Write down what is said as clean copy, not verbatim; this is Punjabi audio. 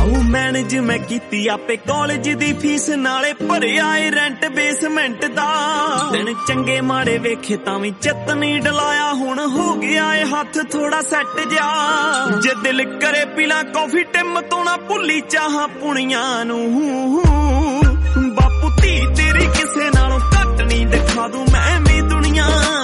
ਆਉ ਮੈਨੇਜ ਮੈਂ ਕੀਤੀ ਆਪੇ ਕਾਲਜ ਦੀ ਫੀਸ ਨਾਲੇ ਭਰਿਆ ਏ ਰੈਂਟ ਬੇਸਮੈਂਟ ਦਾ ਦਿਨ ਚੰਗੇ ਮਾੜੇ ਵੇਖੇ ਤਾਂ ਵੀ ਚਿੱਤ ਨਹੀਂ ਡਲਾਇਆ ਹੁਣ ਹੋ ਗਿਆ ਏ ਹੱਥ ਥੋੜਾ ਸੈੱਟ ਜਾ ਜੇ ਦਿਲ ਕਰੇ ਪੀਲਾ ਕਾਫੀ ਟਿਮ ਤੋਂ ਨਾ ਭੁੱਲੀ ਚਾਹਾਂ ਪੁਣੀਆਂ ਨੂੰ ਬਾਪੂ ਧੀ ਤੇਰੀ ਕਿਸੇ ਨਾਲੋਂ ਘੱਟ ਨਹੀਂ ਦਿਖਾ ਦੂੰ ਮੈਂ ਵੀ ਦੁਨੀਆ